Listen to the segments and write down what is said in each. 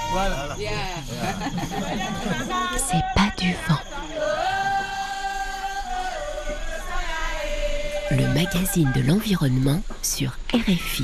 Voilà. C'est pas du vent. Le magazine de l'environnement sur RFI.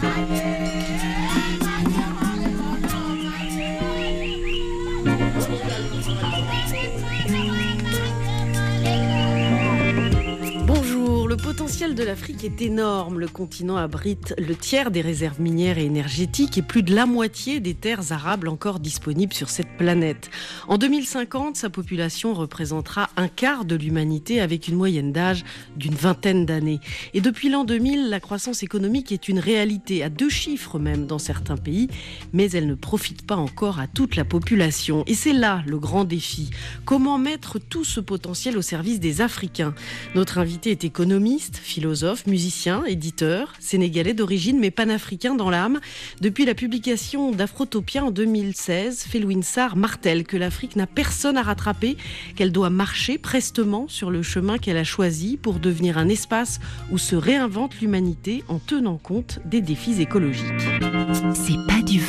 Bonjour, le potentiel de l'Afrique est énorme. Le continent abrite le tiers des réserves minières et énergétiques et plus de la moitié des terres arables encore disponibles sur cette planète. En 2050, sa population représentera un quart de l'humanité avec une moyenne d'âge d'une vingtaine d'années. Et depuis l'an 2000, la croissance économique est une réalité, à 2 chiffres même dans certains pays, mais elle ne profite pas encore à toute la population. Et c'est là le grand défi. Comment mettre tout ce potentiel au service des Africains ? Notre invité est économiste, philosophe, musicien, éditeur, sénégalais d'origine mais panafricain dans l'âme. Depuis la publication d'Afrotopia en 2016, Felwine Sarr martèle que l'Afrique n'a personne à rattraper, qu'elle doit marcher prestement sur le chemin qu'elle a choisi pour devenir un espace où se réinvente l'humanité en tenant compte des défis écologiques. C'est pas du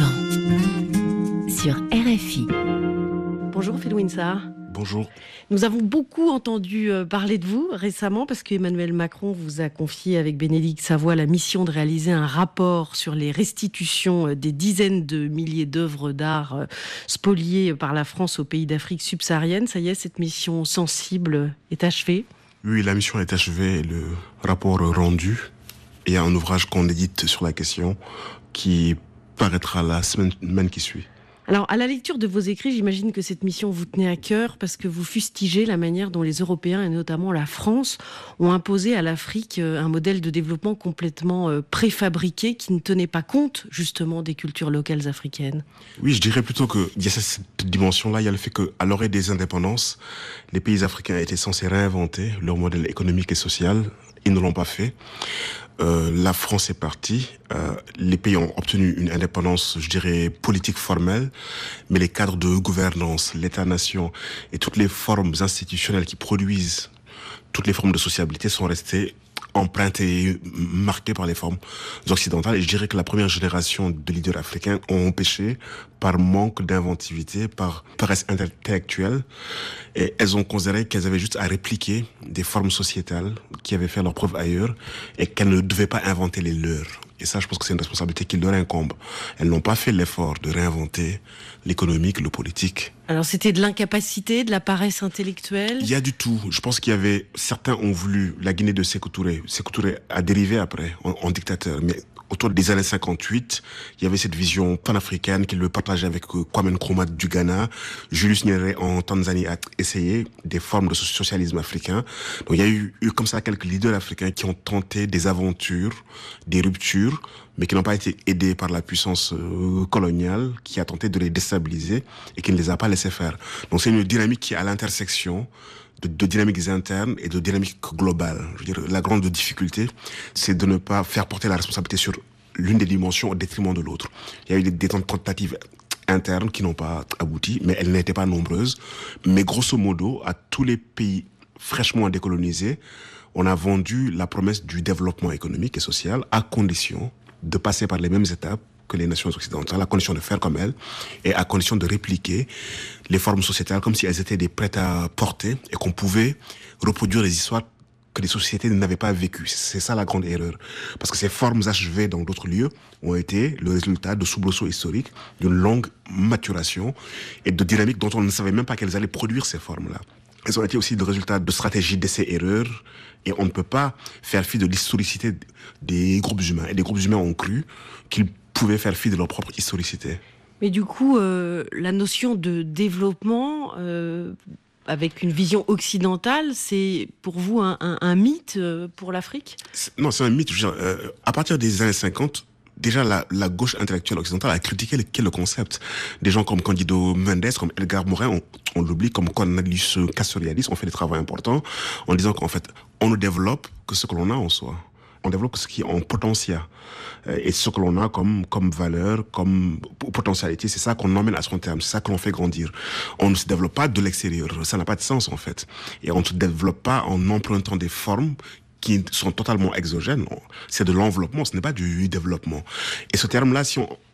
vent sur RFI. Bonjour Felwine Sarr. Bonjour. Nous avons beaucoup entendu parler de vous récemment parce qu'Emmanuel Macron vous a confié avec Bénédicte Savoy la mission de réaliser un rapport sur les restitutions des dizaines de milliers d'œuvres d'art spoliées par la France aux pays d'Afrique subsaharienne. Ça y est, cette mission sensible est achevée ? Oui, la mission est achevée, le rapport rendu. Il y a un ouvrage qu'on édite sur la question qui paraîtra la semaine qui suit. Alors, à la lecture de vos écrits, j'imagine que cette mission vous tenait à cœur parce que vous fustigez la manière dont les Européens, et notamment la France, ont imposé à l'Afrique un modèle de développement complètement préfabriqué qui ne tenait pas compte, justement, des cultures locales africaines. Oui, je dirais plutôt qu'il y a cette dimension-là. Il y a le fait qu'à l'orée des indépendances, les pays africains étaient censés réinventer leur modèle économique et social. Ils ne l'ont pas fait. La France est partie. Les pays ont obtenu une indépendance, je dirais, politique formelle, mais les cadres de gouvernance, l'État-nation et toutes les formes institutionnelles qui produisent toutes les formes de sociabilité sont restées empreintées et marquées par les formes occidentales. Et je dirais que la première génération de leaders africains ont péché par manque d'inventivité, par paresse intellectuelle. Et elles ont considéré qu'elles avaient juste à répliquer des formes sociétales qui avaient fait leur preuve ailleurs et qu'elles ne devaient pas inventer les leurs. Et ça, je pense que c'est une responsabilité qui leur incombe. Elles n'ont pas fait l'effort de réinventer l'économique, le politique. Alors, c'était de l'incapacité, de la paresse intellectuelle ? Il y a du tout. Je pense qu'il y avait... Certains ont voulu la Guinée de Sékou Touré. Sékou Touré a dérivé après en dictateur. Mais autour des années 58, il y avait cette vision panafricaine qu'il le partageait avec Kwame Nkrumah du Ghana. Julius Nyerere en Tanzanie a essayé des formes de socialisme africain. Donc il y a eu comme ça quelques leaders africains qui ont tenté des aventures, des ruptures, mais qui n'ont pas été aidés par la puissance coloniale qui a tenté de les déstabiliser et qui ne les a pas laissés faire. Donc c'est une dynamique qui est à l'intersection de dynamiques internes et de dynamiques globales. Je veux dire, la grande difficulté, c'est de ne pas faire porter la responsabilité sur l'une des dimensions au détriment de l'autre. Il y a eu des tentatives internes qui n'ont pas abouti, mais elles n'étaient pas nombreuses. Mais grosso modo, à tous les pays fraîchement décolonisés, on a vendu la promesse du développement économique et social à condition de passer par les mêmes étapes que les nations occidentales, à condition de faire comme elles et à condition de répliquer les formes sociétales comme si elles étaient des prêts à porter et qu'on pouvait reproduire les histoires que les sociétés n'avaient pas vécues. C'est ça la grande erreur. Parce que ces formes achevées dans d'autres lieux ont été le résultat de soubresauts historiques, d'une longue maturation et de dynamiques dont on ne savait même pas qu'elles allaient produire ces formes-là. Elles ont été aussi le résultat de stratégies d'essais-erreurs et on ne peut pas faire fi de l'historicité des groupes humains. Et les groupes humains ont cru qu'ils pouvaient faire fi de leur propre historicité. Mais du coup, la notion de développement, avec une vision occidentale, c'est pour vous un mythe pour l'Afrique ? Non, c'est un mythe. À partir des années 50, déjà la gauche intellectuelle occidentale a critiqué le concept. Des gens comme Candido Mendes, comme Edgar Morin, on l'oublie, comme Cornelius Castoriadis, ont fait des travaux importants en disant qu'en fait, on ne développe que ce que l'on a en soi. On développe ce qui est en potentiel. Et ce que l'on a comme valeur, comme potentialité, c'est ça qu'on emmène à son terme, c'est ça que l'on fait grandir. On ne se développe pas de l'extérieur, ça n'a pas de sens en fait. Et on ne se développe pas en empruntant des formes qui sont totalement exogènes. C'est de l'enveloppement, ce n'est pas du développement. Et ce terme-là, si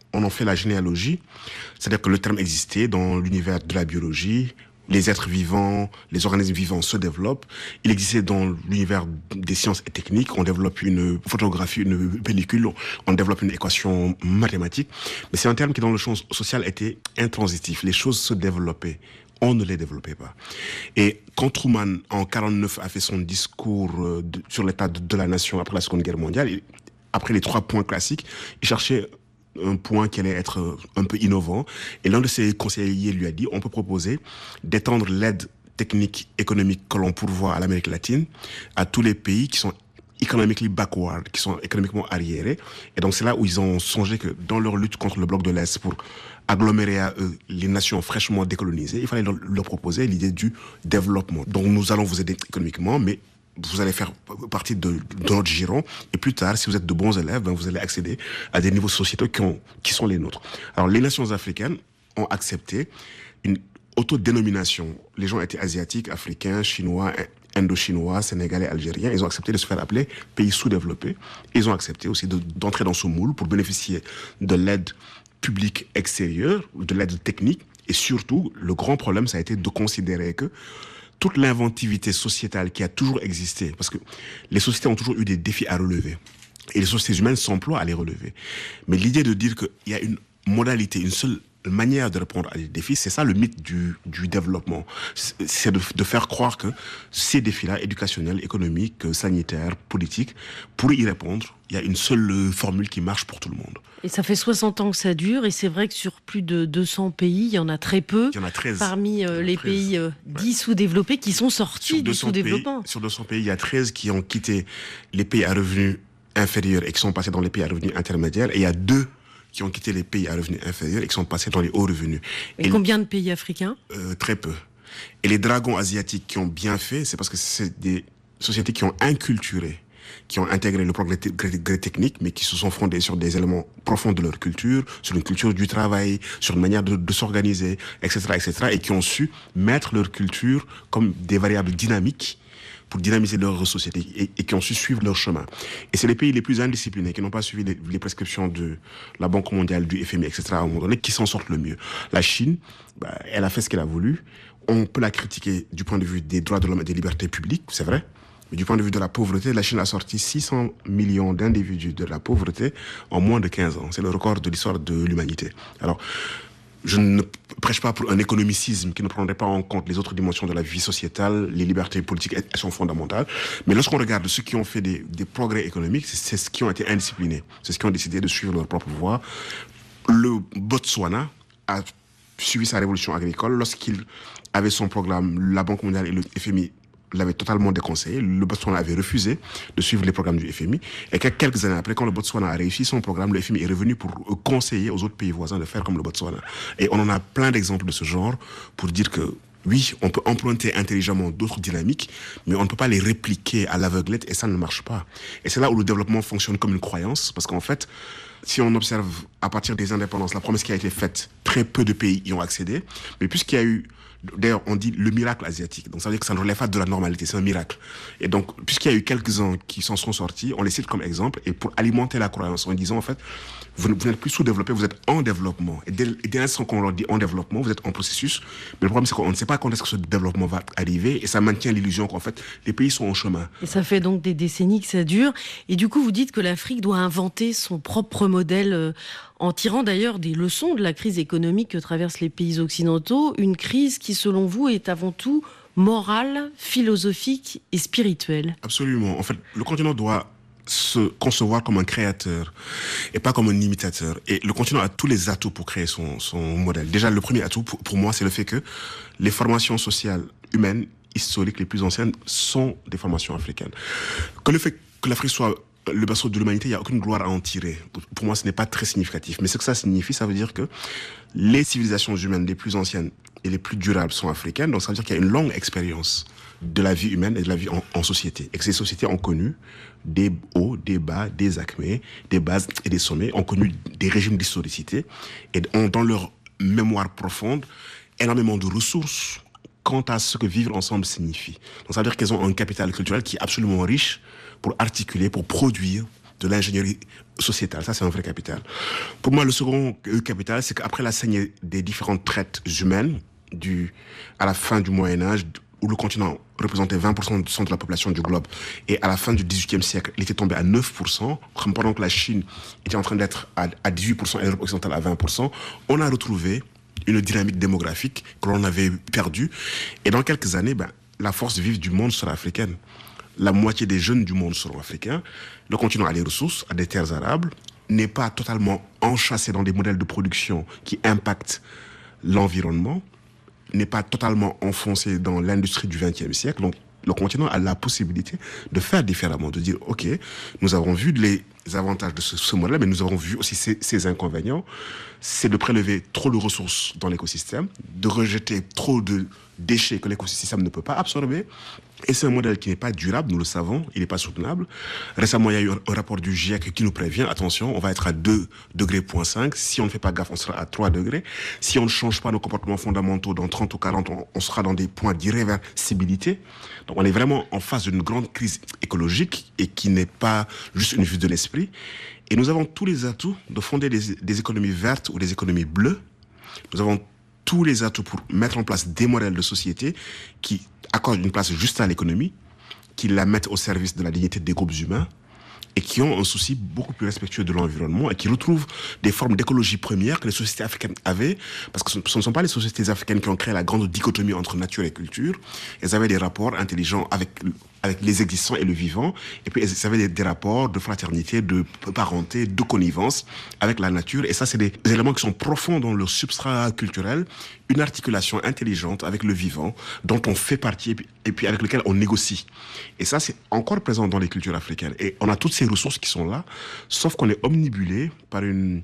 on en fait la généalogie, c'est-à-dire que le terme existait dans l'univers de la biologie. Les êtres vivants, les organismes vivants se développent. Il existait dans l'univers des sciences et techniques. On développe une photographie, une pellicule, on développe une équation mathématique. Mais c'est un terme qui, dans le champ social, était intransitif. Les choses se développaient. On ne les développait pas. Et quand Truman, en 49, a fait son discours sur l'état de la nation après la Seconde Guerre mondiale, après les 3 points classiques, il cherchait un point qui allait être un peu innovant. Et l'un de ses conseillers lui a dit, on peut proposer d'étendre l'aide technique, économique que l'on pourvoit à l'Amérique latine à tous les pays qui sont economically backward, qui sont économiquement arriérés. Et donc c'est là où ils ont songé que dans leur lutte contre le bloc de l'Est, pour agglomérer à eux les nations fraîchement décolonisées, il fallait leur proposer l'idée du développement. Donc nous allons vous aider économiquement, mais vous allez faire partie de notre giron, et plus tard, si vous êtes de bons élèves, vous allez accéder à des niveaux sociétaux qui sont les nôtres. Alors, les nations africaines ont accepté une autodénomination. Les gens étaient asiatiques, africains, chinois, indo-chinois, sénégalais, algériens. Ils ont accepté de se faire appeler pays sous-développés. Ils ont accepté aussi d'entrer dans ce moule pour bénéficier de l'aide publique extérieure, de l'aide technique. Et surtout, le grand problème, ça a été de considérer que toute l'inventivité sociétale qui a toujours existé, parce que les sociétés ont toujours eu des défis à relever, et les sociétés humaines s'emploient à les relever. Mais l'idée de dire qu'il y a une modalité, une seule manière de répondre à des défis, c'est ça le mythe du développement. C'est de faire croire que ces défis-là, éducationnels, économiques, sanitaires, politiques, pour y répondre, il y a une seule formule qui marche pour tout le monde. Et ça fait 60 ans que ça dure, et c'est vrai que sur plus de 200 pays, il y en a très peu. Il y en a 13. Parmi les 13. Pays dits sous-développés qui sont sortis du sous-développement. Sur 200 pays, il y a 13 qui ont quitté les pays à revenus inférieurs et qui sont passés dans les pays à revenus intermédiaires. Et il y a 2 qui ont quitté les pays à revenus inférieurs et qui sont passés dans les hauts revenus. Et combien de pays africains ? Très peu. Et les dragons asiatiques qui ont bien fait, c'est parce que c'est des sociétés qui ont inculturé, qui ont intégré le progrès technique, mais qui se sont fondés sur des éléments profonds de leur culture, sur une culture du travail, sur une manière de s'organiser, etc., et qui ont su mettre leur culture comme des variables dynamiques pour dynamiser leur société et qui ont su suivre leur chemin. Et c'est les pays les plus indisciplinés, qui n'ont pas suivi les prescriptions de la Banque mondiale, du FMI, etc., à un moment donné, qui s'en sortent le mieux. La Chine, elle a fait ce qu'elle a voulu. On peut la critiquer du point de vue des droits de l'homme et des libertés publiques, c'est vrai. Mais du point de vue de la pauvreté, la Chine a sorti 600 millions d'individus de la pauvreté en moins de 15 ans. C'est le record de l'histoire de l'humanité. Alors, je ne prêche pas pour un économicisme qui ne prendrait pas en compte les autres dimensions de la vie sociétale, les libertés politiques, elles sont fondamentales. Mais lorsqu'on regarde ceux qui ont fait des progrès économiques, c'est ceux qui ont été indisciplinés. C'est ceux qui ont décidé de suivre leur propre voie. Le Botswana a suivi sa révolution agricole lorsqu'il avait son programme, la Banque mondiale et le FMI l'avait totalement déconseillé. Le Botswana avait refusé de suivre les programmes du FMI. Et quelques années après, quand le Botswana a réussi son programme, le FMI est revenu pour conseiller aux autres pays voisins de faire comme le Botswana. Et on en a plein d'exemples de ce genre pour dire que oui, on peut emprunter intelligemment d'autres dynamiques, mais on ne peut pas les répliquer à l'aveuglette et ça ne marche pas. Et c'est là où le développement fonctionne comme une croyance, parce qu'en fait, si on observe à partir des indépendances, la promesse qui a été faite, très peu de pays y ont accédé, mais puisqu'il y a eu, d'ailleurs, on dit le miracle asiatique. Donc, ça veut dire que ça ne relève pas de la normalité. C'est un miracle. Et donc, puisqu'il y a eu quelques-uns qui s'en sont sortis, on les cite comme exemple. Et pour alimenter la croyance en disant, en fait, vous n'êtes plus sous-développé, vous êtes en développement. Et dès l'instant qu'on leur dit en développement, vous êtes en processus. Mais le problème, c'est qu'on ne sait pas quand est-ce que ce développement va arriver. Et ça maintient l'illusion qu'en fait, les pays sont en chemin. Et ça fait donc des décennies que ça dure. Et du coup, vous dites que l'Afrique doit inventer son propre modèle en tirant d'ailleurs des leçons de la crise économique que traversent les pays occidentaux. Une crise qui, selon vous, est avant tout morale, philosophique et spirituelle. Absolument. En fait, le continent doit se concevoir comme un créateur et pas comme un imitateur. Et le continent a tous les atouts pour créer son modèle. Déjà, le premier atout, pour moi, c'est le fait que les formations sociales humaines, historiques les plus anciennes, sont des formations africaines. Que le fait que l'Afrique soit le berceau de l'humanité, il n'y a aucune gloire à en tirer. Pour moi, ce n'est pas très significatif. Mais ce que ça signifie, ça veut dire que les civilisations humaines les plus anciennes et les plus durables sont africaines. Donc ça veut dire qu'il y a une longue expérience de la vie humaine et de la vie en société. Et que ces sociétés ont connu des hauts, des bas, des acmés, des bases et des sommets, ont connu des régimes d'historicité et ont dans leur mémoire profonde énormément de ressources quant à ce que vivre ensemble signifie. Donc ça veut dire qu'elles ont un capital culturel qui est absolument riche pour articuler, pour produire de l'ingénierie sociétale. Ça, c'est un vrai capital. Pour moi, le second capital, c'est qu'après la saignée des différentes traites humaines, à la fin du Moyen-Âge, où le continent représentait 20% de la population du globe, et à la fin du XVIIIe siècle, il était tombé à 9%, pendant que la Chine était en train d'être à 18% et l'Europe occidentale à 20%, on a retrouvé une dynamique démographique que l'on avait perdue. Et dans quelques années, la force vive du monde sera africaine. La moitié des jeunes du monde seront africains. Le continent a les ressources, a des terres arables, n'est pas totalement enchâssé dans des modèles de production qui impactent l'environnement, n'est pas totalement enfoncé dans l'industrie du XXe siècle. Donc, le continent a la possibilité de faire différemment, de dire, OK, nous avons vu les avantages de ce modèle, mais nous avons vu aussi ses inconvénients. C'est de prélever trop de ressources dans l'écosystème, de rejeter trop de déchets que l'écosystème ne peut pas absorber. Et c'est un modèle qui n'est pas durable, nous le savons, il n'est pas soutenable. Récemment, il y a eu un rapport du GIEC qui nous prévient, attention, on va être à 2,5 degrés. Si on ne fait pas gaffe, on sera à 3 degrés. Si on ne change pas nos comportements fondamentaux, dans 30 ou 40 ans, on sera dans des points d'irréversibilité. Donc on est vraiment en face d'une grande crise écologique et qui n'est pas juste une vue de l'esprit. Et nous avons tous les atouts de fonder des économies vertes ou des économies bleues. Nous avons tous les atouts pour mettre en place des modèles de société qui accordent une place juste à l'économie, qui la mettent au service de la dignité des groupes humains et qui ont un souci beaucoup plus respectueux de l'environnement et qui retrouvent des formes d'écologie première que les sociétés africaines avaient, parce que ce ne sont pas les sociétés africaines qui ont créé la grande dichotomie entre nature et culture. Elles avaient des rapports intelligents avec les existants et le vivant, et puis elles avaient des rapports de fraternité, de parenté, de connivence avec la nature, et ça c'est des éléments qui sont profonds dans leur substrat culturel, une articulation intelligente avec le vivant, dont on fait partie, et puis avec lequel on négocie. Et ça c'est encore présent dans les cultures africaines, et on a toutes ces ressources qui sont là, sauf qu'on est omnibulé par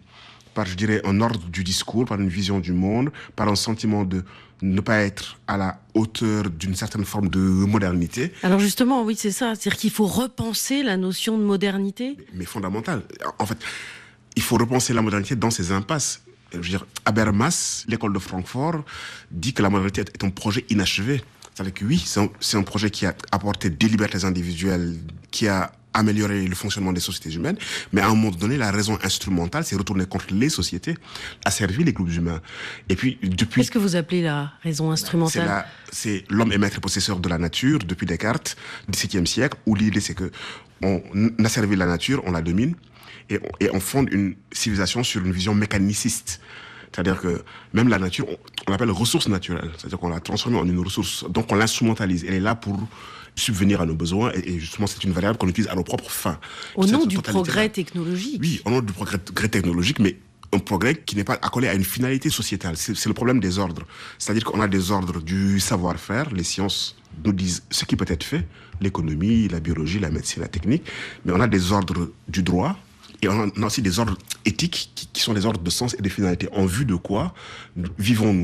je dirais, un ordre du discours, par une vision du monde, par un sentiment de ne pas être à la hauteur d'une certaine forme de modernité. Alors justement, oui, c'est ça. C'est-à-dire qu'il faut repenser la notion de modernité. Mais fondamentale. En fait, il faut repenser la modernité dans ses impasses. Je veux dire, Habermas, l'école de Francfort, dit que la modernité est un projet inachevé. C'est-à-dire que oui, c'est un projet qui a apporté des libertés individuelles, qui a amélioré le fonctionnement des sociétés humaines, mais à un moment donné, la raison instrumentale s'est retournée contre les sociétés, a servi les groupes humains. Et puis, depuis... Qu'est-ce que vous appelez la raison instrumentale ? C'est l'homme est maître et possesseur de la nature, depuis Descartes, XVIIe siècle, où l'idée c'est que on a servi la nature, on la domine, et on fonde une civilisation sur une vision mécaniciste. C'est-à-dire que même la nature, on l'appelle ressource naturelle. C'est-à-dire qu'on l'a transformée en une ressource. Donc on l'instrumentalise. Elle est là pour subvenir à nos besoins. Et justement, c'est une variable qu'on utilise à nos propres fins. Au nom du progrès technologique. Oui, au nom du progrès technologique, mais un progrès qui n'est pas accolé à une finalité sociétale. C'est le problème des ordres. C'est-à-dire qu'on a des ordres du savoir-faire. Les sciences nous disent ce qui peut être fait. L'économie, la biologie, la médecine, la technique. Mais on a des ordres du droit. Et on a aussi des ordres éthiques qui sont des ordres de sens et de finalité. En vue de quoi vivons-nous ?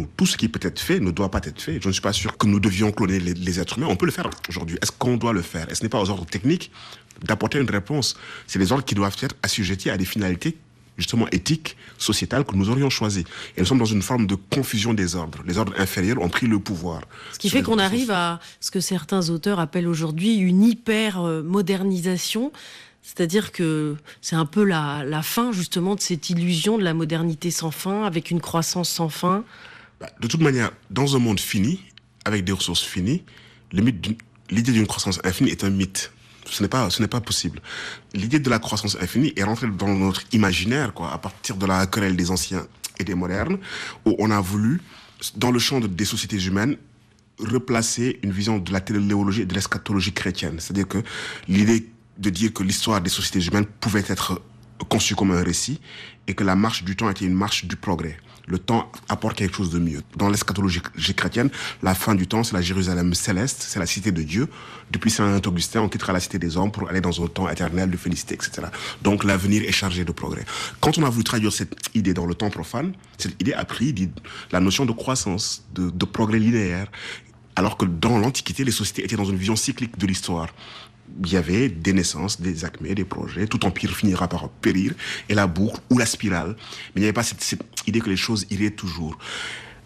Tout ce qui peut être fait ne doit pas être fait. Je ne suis pas sûr que nous devions cloner les êtres humains. On peut le faire aujourd'hui. Est-ce qu'on doit le faire ? Et ce n'est pas aux ordres techniques d'apporter une réponse. C'est des ordres qui doivent être assujettis à des finalités justement éthiques, sociétales que nous aurions choisies. Et nous sommes dans une forme de confusion des ordres. Les ordres inférieurs ont pris le pouvoir. Ce qui fait qu'on arrive à ce que certains auteurs appellent aujourd'hui une hyper-modernisation. C'est-à-dire que c'est un peu la fin justement de cette illusion de la modernité sans fin, avec une croissance sans fin. De toute manière, dans un monde fini, avec des ressources finies, l'idée d'une croissance infinie est un mythe. Ce n'est pas possible. L'idée de la croissance infinie est rentrée dans notre imaginaire, à partir de la querelle des anciens et des modernes, où on a voulu, dans le champ des sociétés humaines, replacer une vision de la téléologie et de l'eschatologie chrétienne. C'est-à-dire que l'idée de dire que l'histoire des sociétés humaines pouvait être conçue comme un récit et que la marche du temps était une marche du progrès. Le temps apporte quelque chose de mieux. Dans l'eschatologie chrétienne, la fin du temps, c'est la Jérusalem céleste, c'est la cité de Dieu. Depuis Saint Augustin, on quittera la cité des hommes pour aller dans un temps éternel de félicité, etc. Donc l'avenir est chargé de progrès. Quand on a voulu traduire cette idée dans le temps profane, cette idée a pris la notion de croissance, de progrès linéaire, alors que dans l'Antiquité, les sociétés étaient dans une vision cyclique de l'histoire. Il y avait des naissances, des acmés, des projets, tout empire finira par périr, et la boucle ou la spirale. Mais il n'y avait pas cette idée que les choses iraient toujours.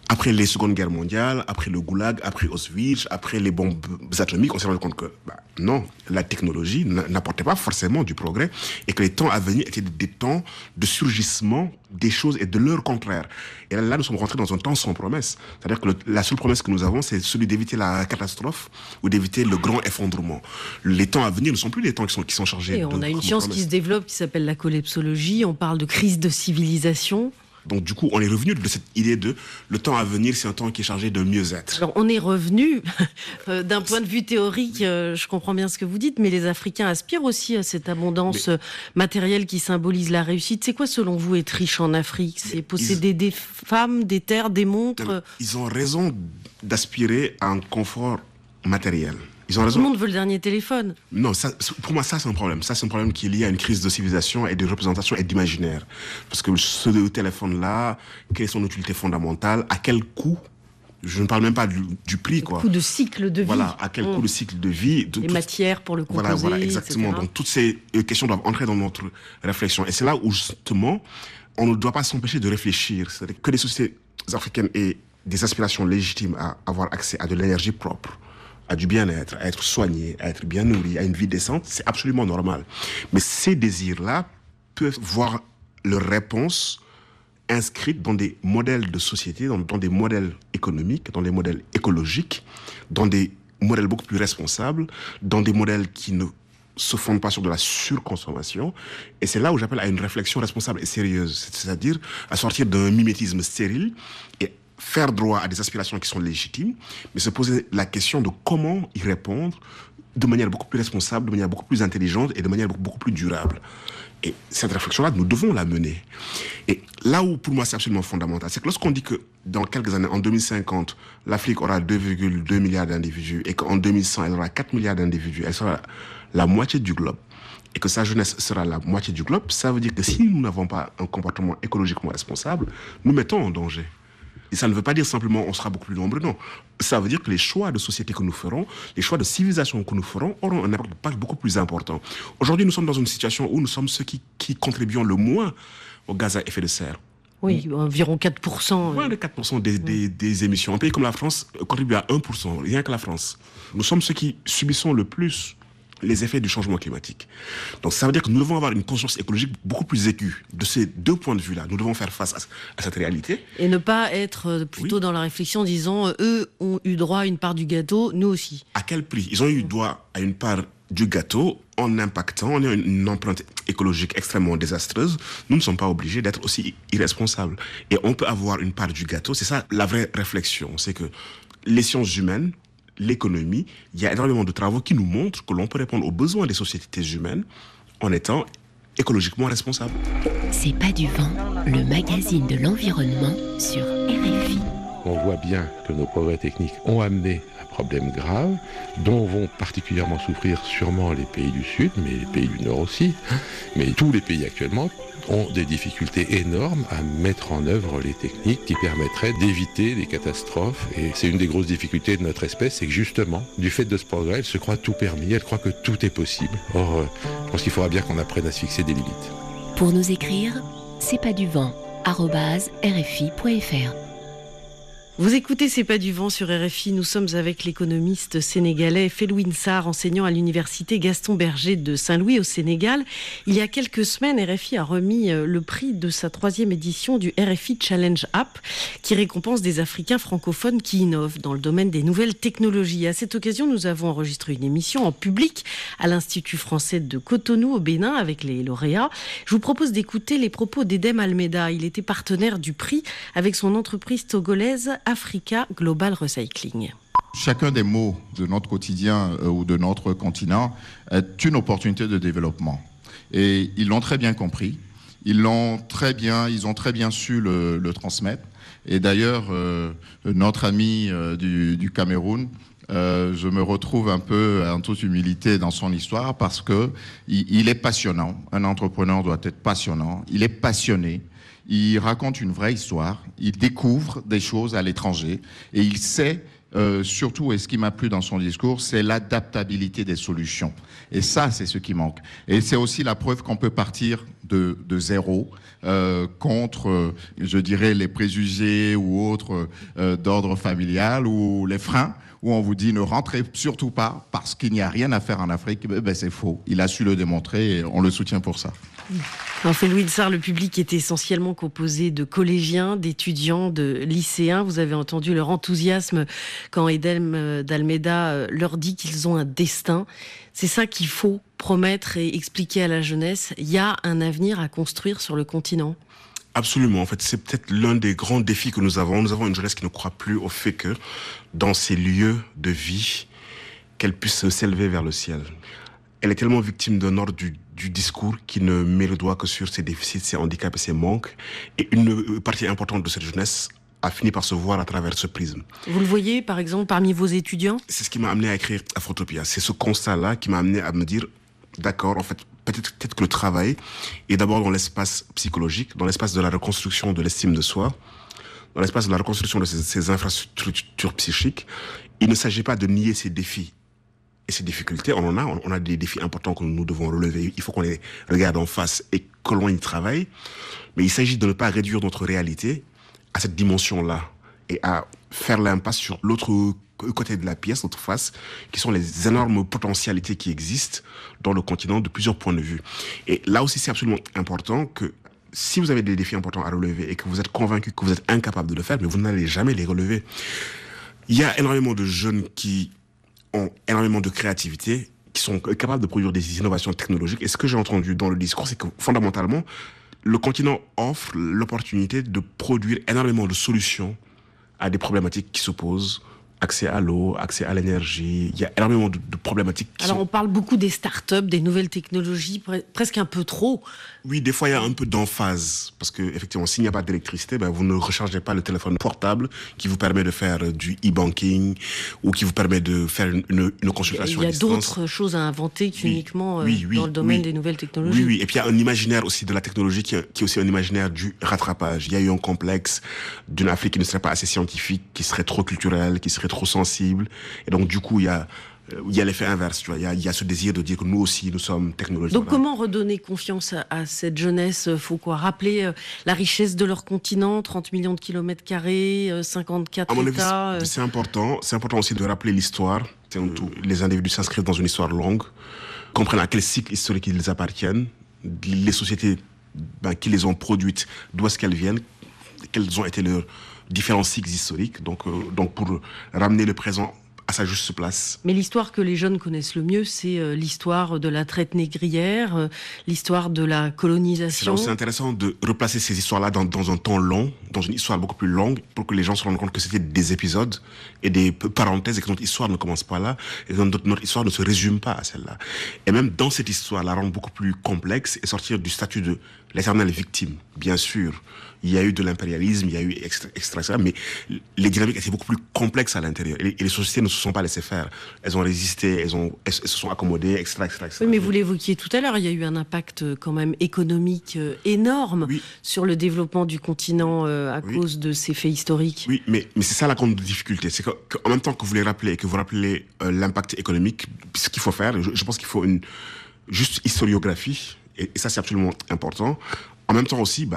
Après les secondes guerres mondiales, après le goulag, après Auschwitz, après les bombes atomiques, on s'est rendu compte que non, la technologie n'apportait pas forcément du progrès et que les temps à venir étaient des temps de surgissement des choses et de leur contraire. Et là, nous sommes rentrés dans un temps sans promesse. C'est-à-dire que la seule promesse que nous avons, c'est celui d'éviter la catastrophe ou d'éviter le grand effondrement. Les temps à venir ne sont plus les temps qui sont chargés. Et on a une science qui se développe qui s'appelle la collapsologie. On parle de crise de civilisation. Donc du coup, on est revenu de cette idée de le temps à venir, c'est un temps qui est chargé de mieux-être. Alors on est revenu d'un point de vue théorique, je comprends bien ce que vous dites, mais les Africains aspirent aussi à cette abondance matérielle qui symbolise la réussite. C'est quoi selon vous être riche en Afrique? C'est posséder des femmes, des terres, des montres? Ils ont raison d'aspirer à un confort matériel. Ils ont raison. Tout le monde veut le dernier téléphone. Non, pour moi, ça, c'est un problème. Ça, c'est un problème qui est lié à une crise de civilisation et de représentation et d'imaginaire. Parce que ce téléphone-là, quelle est son utilité fondamentale? À quel coût? Je ne parle même pas du prix, quoi. Coût de cycle de vie. Voilà, à quel coût de cycle de vie? Les matières pour le composer, voilà, exactement. etc. Donc, toutes ces questions doivent entrer dans notre réflexion. Et c'est là où, justement, on ne doit pas s'empêcher de réfléchir. C'est-à-dire que les sociétés africaines aient des aspirations légitimes à avoir accès à de l'énergie propre, à du bien-être, à être soigné, à être bien nourri, à une vie décente, c'est absolument normal. Mais ces désirs-là peuvent voir leur réponse inscrite dans des modèles de société, dans des modèles économiques, dans des modèles écologiques, dans des modèles beaucoup plus responsables, dans des modèles qui ne se fondent pas sur de la surconsommation. Et c'est là où j'appelle à une réflexion responsable et sérieuse, c'est-à-dire à sortir d'un mimétisme stérile et faire droit à des aspirations qui sont légitimes, mais se poser la question de comment y répondre de manière beaucoup plus responsable, de manière beaucoup plus intelligente et de manière beaucoup plus durable. Et cette réflexion-là, nous devons la mener. Et là où, pour moi, c'est absolument fondamental, c'est que lorsqu'on dit que dans quelques années, en 2050, l'Afrique aura 2,2 milliards d'individus et qu'en 2100, elle aura 4 milliards d'individus, elle sera la moitié du globe, et que sa jeunesse sera la moitié du globe, ça veut dire que si nous n'avons pas un comportement écologiquement responsable, nous mettons en danger. Et ça ne veut pas dire simplement on sera beaucoup plus nombreux, non. Ça veut dire que les choix de société que nous ferons, les choix de civilisation que nous ferons auront un impact beaucoup plus important. Aujourd'hui, nous sommes dans une situation où nous sommes ceux qui contribuons le moins aux gaz à effet de serre. Oui, environ 4%. Moins de 4% des émissions. Un pays comme la France contribue à 1%, rien que la France. Nous sommes ceux qui subissons le plus les effets du changement climatique. Donc ça veut dire que nous devons avoir une conscience écologique beaucoup plus aiguë. De ces deux points de vue-là, nous devons faire face à cette réalité. Et ne pas être plutôt dans la réflexion en disant eux ont eu droit à une part du gâteau, nous aussi. À quel prix? Ils ont eu droit à une part du gâteau en impactant, en ayant une empreinte écologique extrêmement désastreuse. Nous ne sommes pas obligés d'être aussi irresponsables. Et on peut avoir une part du gâteau. C'est ça la vraie réflexion. C'est que les sciences humaines, l'économie, il y a énormément de travaux qui nous montrent que l'on peut répondre aux besoins des sociétés humaines en étant écologiquement responsable. C'est pas du vent, le magazine de l'environnement sur RFI. On voit bien que nos progrès techniques ont amené un problème grave, dont vont particulièrement souffrir sûrement les pays du Sud, mais les pays du Nord aussi. Mais tous les pays actuellement ont des difficultés énormes à mettre en œuvre les techniques qui permettraient d'éviter les catastrophes. Et c'est une des grosses difficultés de notre espèce, c'est que justement, du fait de ce progrès, elle se croit tout permis, elle croit que tout est possible. Or, je pense qu'il faudra bien qu'on apprenne à se fixer des limites. Pour nous écrire, c'est pas du vent, @rfi.fr. Vous écoutez C'est pas du vent sur RFI. Nous sommes avec l'économiste sénégalais Felwine Sarr, enseignant à l'université Gaston Berger de Saint-Louis au Sénégal. Il y a quelques semaines, RFI a remis le prix de sa 3e édition du RFI Challenge App, qui récompense des Africains francophones qui innovent dans le domaine des nouvelles technologies. À cette occasion, nous avons enregistré une émission en public à l'Institut français de Cotonou au Bénin avec les lauréats. Je vous propose d'écouter les propos d'Edem Almeida. Il était partenaire du prix avec son entreprise togolaise Africa Global Recycling. Chacun des mots de notre quotidien ou de notre continent est une opportunité de développement. Et ils l'ont très bien compris. Ils ont très bien su le transmettre. Et d'ailleurs, notre ami du Cameroun, je me retrouve un peu en toute humilité dans son histoire parce que il est passionnant. Un entrepreneur doit être passionnant. Il est passionné. Il raconte une vraie histoire, il découvre des choses à l'étranger et il sait surtout, et ce qui m'a plu dans son discours, c'est l'adaptabilité des solutions. Et ça, c'est ce qui manque. Et c'est aussi la preuve qu'on peut partir de zéro contre, je dirais, les préjugés ou autres d'ordre familial ou les freins, où on vous dit ne rentrez surtout pas parce qu'il n'y a rien à faire en Afrique. Ben, c'est faux. Il a su le démontrer et on le soutient pour ça. Enfin, Louis de Sarre, le public est essentiellement composé de collégiens, d'étudiants, de lycéens. Vous avez entendu leur enthousiasme quand Edem d'Almeida leur dit qu'ils ont un destin. C'est ça qu'il faut promettre et expliquer à la jeunesse. Il y a un avenir à construire sur le continent. Absolument. En fait, c'est peut-être l'un des grands défis que nous avons. Nous avons une jeunesse qui ne croit plus au fait que, dans ces lieux de vie, qu'elle puisse s'élever vers le ciel. Elle est tellement victime d'un ordre du discours qui ne met le doigt que sur ses déficits, ses handicaps et ses manques. Et une partie importante de cette jeunesse a fini par se voir à travers ce prisme. Vous le voyez, par exemple, parmi vos étudiants ? C'est ce qui m'a amené à écrire Afrotopia. C'est ce constat-là qui m'a amené à me dire, d'accord, en fait, peut-être que le travail est d'abord dans l'espace psychologique, dans l'espace de la reconstruction de l'estime de soi, dans l'espace de la reconstruction de ces infrastructures psychiques. Il ne s'agit pas de nier ces défis et ces difficultés. On a des défis importants que nous devons relever. Il faut qu'on les regarde en face et que l'on y travaille. Mais il s'agit de ne pas réduire notre réalité à cette dimension-là et à faire l'impasse sur l'autre côté de la pièce, l'autre face, qui sont les énormes potentialités qui existent dans le continent de plusieurs points de vue. Et là aussi, c'est absolument important que si vous avez des défis importants à relever et que vous êtes convaincu que vous êtes incapable de le faire, mais vous n'allez jamais les relever. Il y a énormément de jeunes qui ont énormément de créativité, qui sont capables de produire des innovations technologiques. Et ce que j'ai entendu dans le discours, c'est que fondamentalement, le continent offre l'opportunité de produire énormément de solutions à des problématiques qui se posent. Accès à l'eau, accès à l'énergie, il y a énormément de problématiques. Alors on parle beaucoup des startups, des nouvelles technologies, presque un peu trop. Oui, des fois il y a un peu d'emphase, parce que effectivement, s'il n'y a pas d'électricité, vous ne rechargez pas le téléphone portable qui vous permet de faire du e-banking ou qui vous permet de faire une consultation à distance. Il y a d'autres choses à inventer qu'uniquement dans le domaine des nouvelles technologies. Oui, et puis il y a un imaginaire aussi de la technologie qui est aussi un imaginaire du rattrapage. Il y a eu un complexe d'une Afrique qui ne serait pas assez scientifique, qui serait trop culturelle, qui serait trop sensible, et donc du coup il y a l'effet inverse, tu vois. Il y a ce désir de dire que nous aussi nous sommes technologiques. Donc comment redonner confiance à cette jeunesse ? Faut quoi ? Rappeler la richesse de leur continent, 30 millions de kilomètres carrés, 54 États. Avis, c'est important aussi de rappeler l'histoire. Les individus s'inscrivent dans une histoire longue, comprennent à quel cycle historique ils appartiennent, les sociétés qui les ont produites, d'où est-ce qu'elles viennent, quels ont été leurs différents cycles historiques, donc pour ramener le présent à sa juste place. Mais l'histoire que les jeunes connaissent le mieux, c'est l'histoire de la traite négrière, l'histoire de la colonisation. C'est intéressant de replacer ces histoires-là dans un temps long, dans une histoire beaucoup plus longue, pour que les gens se rendent compte que c'était des épisodes et des parenthèses, et que notre histoire ne commence pas là, et que notre histoire ne se résume pas à celle-là. Et même dans cette histoire, la rendre beaucoup plus complexe et sortir du statut de l'éternelle victime. Bien sûr, il y a eu de l'impérialisme, il y a eu extra, mais les dynamiques étaient beaucoup plus complexes à l'intérieur. Et les sociétés ne se sont pas laissées faire. Elles ont résisté, elles se sont accommodées, etc. Oui, mais vous l'évoquiez tout à l'heure, il y a eu un impact quand même économique énorme sur le développement du continent à cause de ces faits historiques. Oui, mais c'est ça la grande difficulté. C'est qu'en même temps que vous les rappelez et que vous rappelez l'impact économique, ce qu'il faut faire, je pense qu'il faut une juste historiographie, et ça c'est absolument important. En même temps aussi,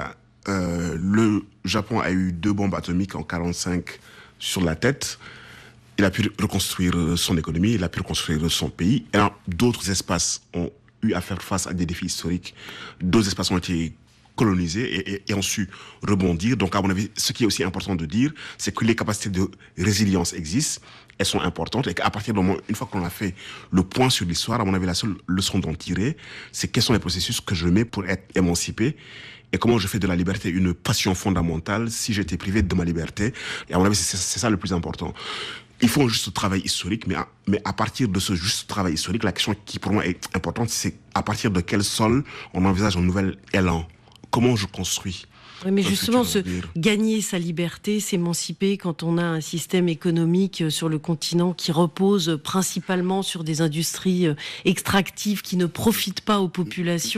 le Japon a eu 2 bombes atomiques en 1945 sur la tête. Il a pu reconstruire son économie, il a pu reconstruire son pays. Et alors, d'autres espaces ont eu à faire face à des défis historiques. D'autres espaces ont été colonisés et ont su rebondir. Donc, à mon avis, ce qui est aussi important de dire, c'est que les capacités de résilience existent, elles sont importantes, et qu'à partir du moment, une fois qu'on a fait le point sur l'histoire, à mon avis, la seule leçon d'en tirer, c'est quels sont les processus que je mets pour être émancipé, et comment je fais de la liberté une passion fondamentale si j'étais privé de ma liberté. Et à mon avis, c'est ça le plus important. Il faut un juste travail historique, mais à partir de ce juste travail historique, la question qui pour moi est importante, c'est à partir de quel sol on envisage un nouvel élan. Comment je construis ? Oui, mais justement, gagner sa liberté, s'émanciper quand on a un système économique sur le continent qui repose principalement sur des industries extractives qui ne profitent pas aux populations.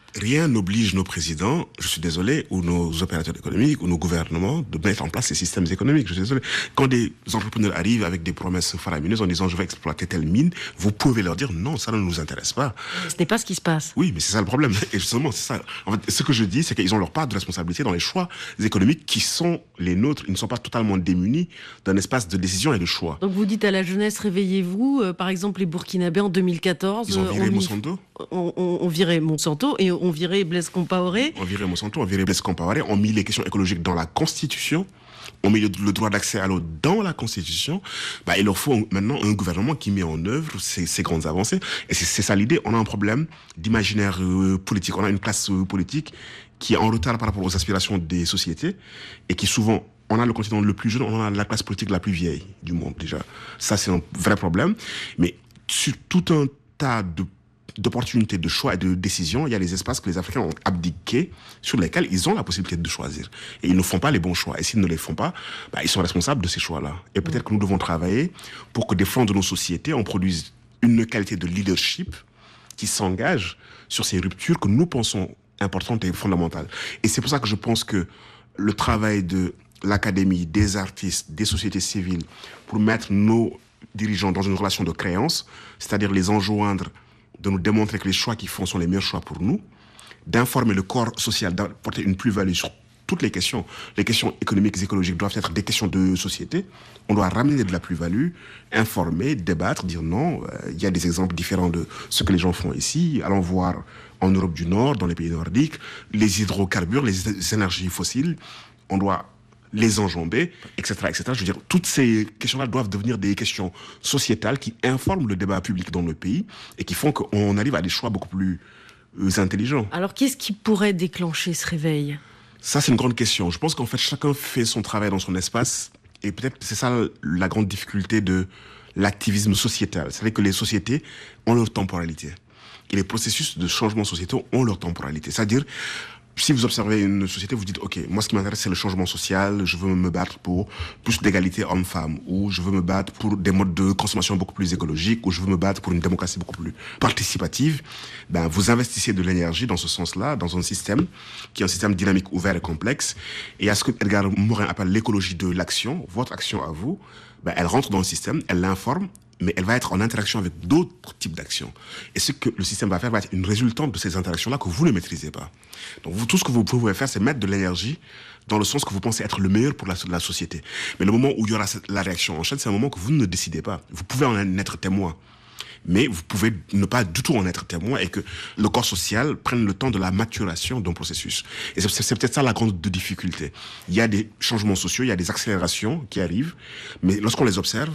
Rien n'oblige nos présidents, je suis désolé, ou nos opérateurs économiques, ou nos gouvernements de mettre en place ces systèmes économiques. Je suis désolé. Quand des entrepreneurs arrivent avec des promesses faramineuses en disant je vais exploiter telle mine, vous pouvez leur dire non, ça ne nous intéresse pas. Ce n'est pas ce qui se passe. Oui, mais c'est ça le problème. Et justement, c'est ça. En fait, ce que je dis, c'est qu'ils ont leur part de responsabilité dans les choix économiques qui sont les nôtres. Ils ne sont pas totalement démunis d'un espace de décision et de choix. Donc vous dites à la jeunesse, réveillez-vous. Par exemple, les Burkinabés en 2014... Ils ont viré Monsanto. On virait Monsanto et on virait Blaise Compaoré. On virait Monsanto, on virait Blaise Compaoré. On mit les questions écologiques dans la Constitution. On met le droit d'accès à l'eau dans la Constitution. Il leur faut maintenant un gouvernement qui met en œuvre ces grandes avancées. Et c'est ça l'idée. On a un problème d'imaginaire politique. On a une classe politique qui est en retard par rapport aux aspirations des sociétés et qui souvent... On a le continent le plus jeune, on a la classe politique la plus vieille du monde déjà. Ça, c'est un vrai problème. Mais sur tout un tas d'opportunités, de choix et de décisions, il y a les espaces que les Africains ont abdiqués, sur lesquels ils ont la possibilité de choisir. Et ils ne font pas les bons choix. Et s'ils ne les font pas, ils sont responsables de ces choix-là. Et peut-être que nous devons travailler pour que des flancs de nos sociétés, on produise une qualité de leadership qui s'engage sur ces ruptures que nous pensons importantes et fondamentales. Et c'est pour ça que je pense que le travail de l'académie, des artistes, des sociétés civiles, pour mettre nos dirigeants dans une relation de créance, c'est-à-dire les enjoindre de nous démontrer que les choix qu'ils font sont les meilleurs choix pour nous, d'informer le corps social, d'apporter une plus-value sur toutes les questions. Les questions économiques et écologiques doivent être des questions de société. On doit ramener de la plus-value, informer, débattre, dire non, il y a des exemples différents de ce que les gens font ici. Allons voir en Europe du Nord, dans les pays nordiques, les hydrocarbures, les énergies fossiles. On doit les enjamber, etc., etc. Je veux dire, toutes ces questions-là doivent devenir des questions sociétales qui informent le débat public dans le pays et qui font qu'on arrive à des choix beaucoup plus intelligents. Alors, qu'est-ce qui pourrait déclencher ce réveil ? Ça, c'est une grande question. Je pense qu'en fait, chacun fait son travail dans son espace et peut-être que c'est ça la grande difficulté de l'activisme sociétal. C'est-à-dire que les sociétés ont leur temporalité et les processus de changement sociétaux ont leur temporalité. C'est-à-dire, si vous observez une société, vous dites, OK, moi, ce qui m'intéresse, c'est le changement social. Je veux me battre pour plus d'égalité homme-femme, ou je veux me battre pour des modes de consommation beaucoup plus écologiques, ou je veux me battre pour une démocratie beaucoup plus participative. Vous investissez de l'énergie dans ce sens-là, dans un système qui est un système dynamique, ouvert et complexe. Et à ce que Edgar Morin appelle l'écologie de l'action, votre action à vous, elle rentre dans le système, elle l'informe, mais elle va être en interaction avec d'autres types d'actions. Et ce que le système va faire va être une résultante de ces interactions-là que vous ne maîtrisez pas. Donc tout ce que vous pouvez faire, c'est mettre de l'énergie dans le sens que vous pensez être le meilleur pour la société. Mais le moment où il y aura la réaction en chaîne, c'est un moment que vous ne décidez pas. Vous pouvez en être témoin, mais vous pouvez ne pas du tout en être témoin et que le corps social prenne le temps de la maturation d'un processus. Et c'est peut-être ça la grande difficulté. Il y a des changements sociaux, il y a des accélérations qui arrivent, mais lorsqu'on les observe,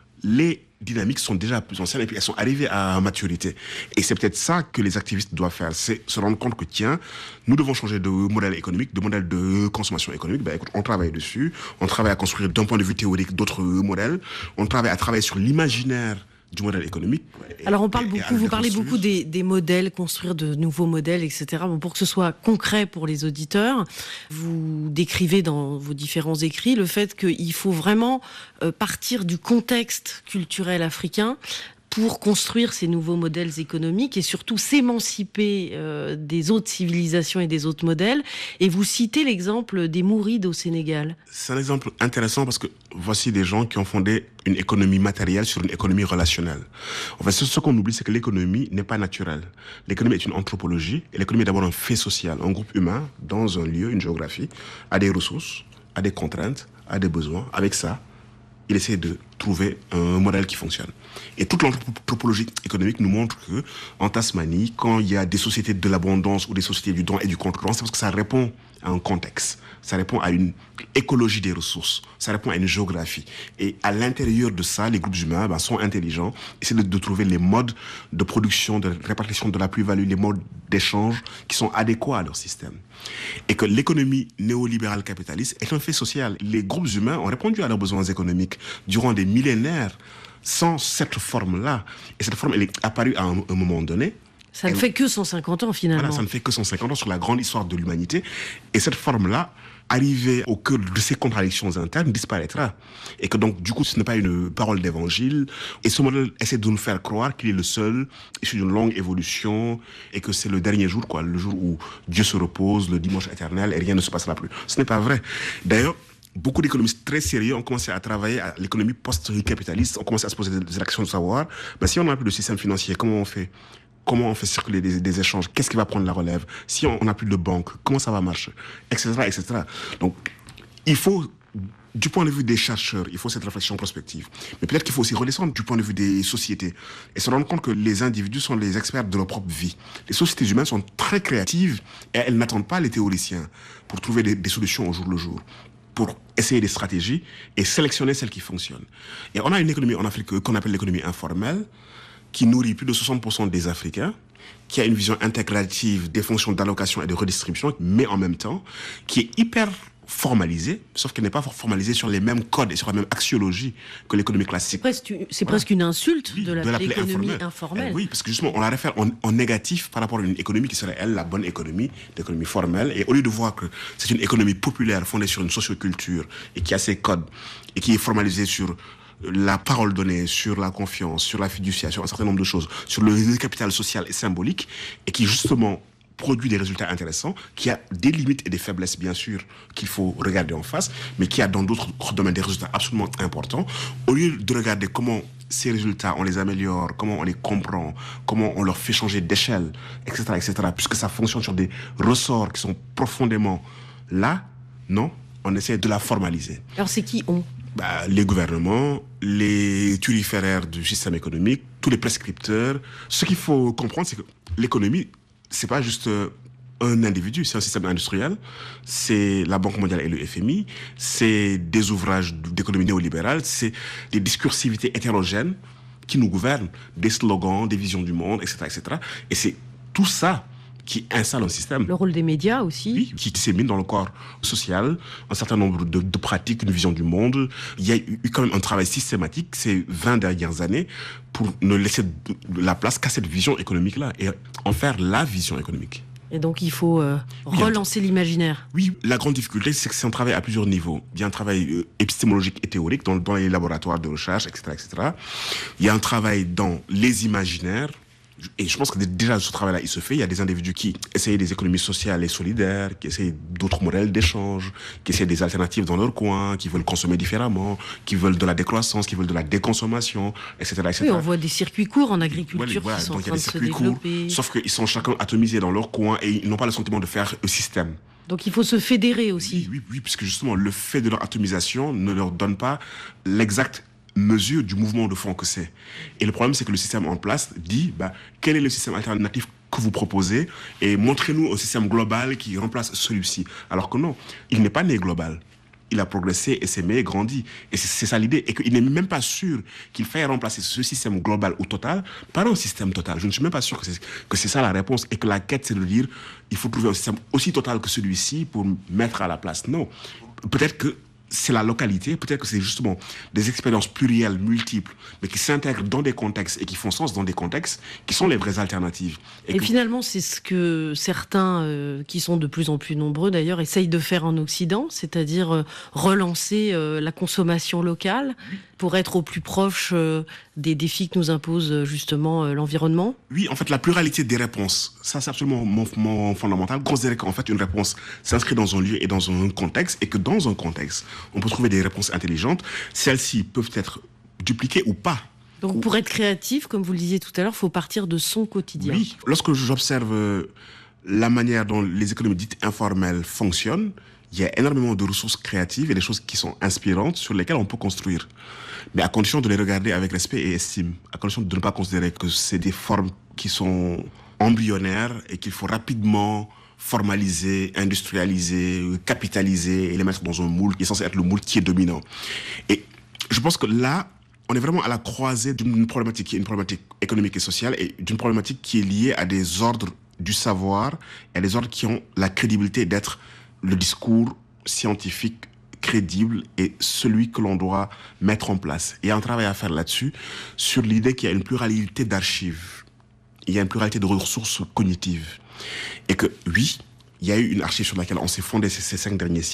les dynamiques sont déjà plus anciennes et puis elles sont arrivées à maturité. Et c'est peut-être ça que les activistes doivent faire, c'est se rendre compte que tiens, nous devons changer de modèle économique, de modèle de consommation économique. Écoute, on travaille dessus, on travaille à construire d'un point de vue théorique d'autres modèles, on travaille à travailler sur l'imaginaire du modèle économique. Alors vous parlez beaucoup des modèles, construire de nouveaux modèles, etc. Pour que ce soit concret pour les auditeurs, vous décrivez dans vos différents écrits le fait qu'il faut vraiment partir du contexte culturel africain pour construire ces nouveaux modèles économiques et surtout s'émanciper des autres civilisations et des autres modèles. Et vous citez l'exemple des Mourides au Sénégal. C'est un exemple intéressant parce que voici des gens qui ont fondé une économie matérielle sur une économie relationnelle. En fait, ce qu'on oublie, c'est que l'économie n'est pas naturelle. L'économie est une anthropologie et l'économie est d'abord un fait social. Un groupe humain, dans un lieu, une géographie, a des ressources, a des contraintes, a des besoins. Avec ça, il essaie de trouver un modèle qui fonctionne. Et toute l'anthropologie économique nous montre que, en Tasmanie, quand il y a des sociétés de l'abondance ou des sociétés du don et du concurrence, c'est parce que ça répond à un contexte. Ça répond à une écologie des ressources. Ça répond à une géographie. Et à l'intérieur de ça, les groupes humains sont intelligents, essaient de trouver les modes de production, de répartition de la plus-value, les modes d'échange qui sont adéquats à leur système. Et que l'économie néolibérale capitaliste est un fait social. Les groupes humains ont répondu à leurs besoins économiques durant des millénaires sans cette forme-là. Et cette forme, elle est apparue à un moment donné. Ça ne fait que 150 ans, finalement. Voilà, ça ne fait que 150 ans sur la grande histoire de l'humanité. Et cette forme-là, arriver au cœur de ces contradictions internes disparaîtra. Et que donc, du coup, ce n'est pas une parole d'évangile. Et ce modèle essaie de nous faire croire qu'il est le seul, issu d'une longue évolution, et que c'est le dernier jour, quoi, le jour où Dieu se repose, le dimanche éternel, et rien ne se passera plus. Ce n'est pas vrai. D'ailleurs, beaucoup d'économistes très sérieux ont commencé à travailler à l'économie post-capitaliste, ont commencé à se poser des actions de savoir, si on n'a plus de système financier, comment on fait ? Comment on fait circuler des échanges? Qu'est-ce qui va prendre la relève? Si on n'a plus de banque, comment ça va marcher? Etc., etc. Donc, il faut, du point de vue des chercheurs, il faut cette réflexion prospective. Mais peut-être qu'il faut aussi redescendre du point de vue des sociétés et se rendre compte que les individus sont les experts de leur propre vie. Les sociétés humaines sont très créatives et elles n'attendent pas les théoriciens pour trouver des solutions au jour le jour, pour essayer des stratégies et sélectionner celles qui fonctionnent. Et on a une économie en Afrique qu'on appelle l'économie informelle, qui nourrit plus de 60% des Africains, qui a une vision intégrative des fonctions d'allocation et de redistribution, mais en même temps, qui est hyper formalisée, sauf qu'elle n'est pas formalisée sur les mêmes codes et sur la même axiologie que l'économie classique. C'est presque une insulte de l'appeler économie informelle. Oui, parce que justement, on la réfère en négatif par rapport à une économie qui serait, elle, la bonne économie, l'économie formelle. Et au lieu de voir que c'est une économie populaire fondée sur une socioculture et qui a ses codes et qui est formalisée sur la parole donnée, sur la confiance, sur la fiducia, sur un certain nombre de choses, sur le capital social et symbolique, et qui justement produit des résultats intéressants, qui a des limites et des faiblesses bien sûr qu'il faut regarder en face, mais qui a dans d'autres domaines des résultats absolument importants. Au lieu de regarder comment ces résultats, on les améliore, comment on les comprend, comment on leur fait changer d'échelle, etc., etc., puisque ça fonctionne sur des ressorts qui sont profondément là, non, on essaie de la formaliser. Alors c'est qui on ? Les gouvernements, les turiféraires du système économique, tous les prescripteurs. Ce qu'il faut comprendre, c'est que l'économie, c'est pas juste un individu, c'est un système industriel, c'est la Banque mondiale et le FMI, c'est des ouvrages d'économie néolibérale, c'est des discursivités hétérogènes qui nous gouvernent, des slogans, des visions du monde, etc., etc. Et c'est tout ça qui installe un système. Le rôle des médias aussi. Oui, qui dissémine dans le corps social un certain nombre de pratiques, une vision du monde. Il y a eu quand même un travail systématique ces 20 dernières années pour ne laisser la place qu'à cette vision économique-là et en faire la vision économique. Et donc il faut relancer l'imaginaire. Oui, la grande difficulté, c'est que c'est un travail à plusieurs niveaux. Il y a un travail épistémologique et théorique dans les laboratoires de recherche, etc., etc. Il y a un travail dans les imaginaires. Et je pense que déjà ce travail-là, il se fait. Il y a des individus qui essayent des économies sociales et solidaires, qui essayent d'autres modèles d'échange, qui essayent des alternatives dans leur coin, qui veulent consommer différemment, qui veulent de la décroissance, qui veulent de la déconsommation, etc., etc. Oui, on voit des circuits courts en agriculture qui sont en train de se développer. Courts, sauf qu'ils sont chacun atomisés dans leur coin et ils n'ont pas le sentiment de faire un système. Donc il faut se fédérer aussi. Oui, puisque justement le fait de leur atomisation ne leur donne pas l'exact mesure du mouvement de fond que c'est. Et le problème, c'est que le système en place dit quel est le système alternatif que vous proposez et montrez-nous un système global qui remplace celui-ci. Alors que non, il n'est pas né global. Il a progressé et s'est et grandi. Et c'est ça l'idée. Et qu'il n'est même pas sûr qu'il faille remplacer ce système global ou total par un système total. Je ne suis même pas sûr que c'est ça la réponse et que la quête, c'est de dire il faut trouver un système aussi total que celui-ci pour mettre à la place. Non. Peut-être que c'est la localité, peut-être que c'est justement des expériences plurielles, multiples, mais qui s'intègrent dans des contextes et qui font sens dans des contextes qui sont les vraies alternatives. Et finalement, c'est ce que certains, qui sont de plus en plus nombreux d'ailleurs, essayent de faire en Occident, c'est-à-dire relancer la consommation locale pour être au plus proche des défis que nous impose justement l'environnement. Oui, en fait, la pluralité des réponses, ça c'est absolument fondamental. Considérer qu'en fait, une réponse s'inscrit dans un lieu et dans un contexte, et que dans un contexte, on peut trouver des réponses intelligentes. Celles-ci peuvent être dupliquées ou pas. Donc pour être créatif, comme vous le disiez tout à l'heure, il faut partir de son quotidien. Oui, lorsque j'observe la manière dont les économies dites informelles fonctionnent, il y a énormément de ressources créatives et des choses qui sont inspirantes sur lesquelles on peut construire. Mais à condition de les regarder avec respect et estime, à condition de ne pas considérer que c'est des formes qui sont embryonnaires et qu'il faut rapidement formaliser, industrialiser, capitaliser et les mettre dans un moule qui est censé être le moule qui est dominant. Et je pense que là, on est vraiment à la croisée d'une problématique qui est une problématique économique et sociale et d'une problématique qui est liée à des ordres du savoir et à des ordres qui ont la crédibilité d'être le discours scientifique crédible et celui que l'on doit mettre en place. Il y a un travail à faire là-dessus, sur l'idée qu'il y a une pluralité d'archives, il y a une pluralité de ressources cognitives. Et que, oui, il y a eu une archive sur laquelle on s'est fondé ces 5 derniers siècles,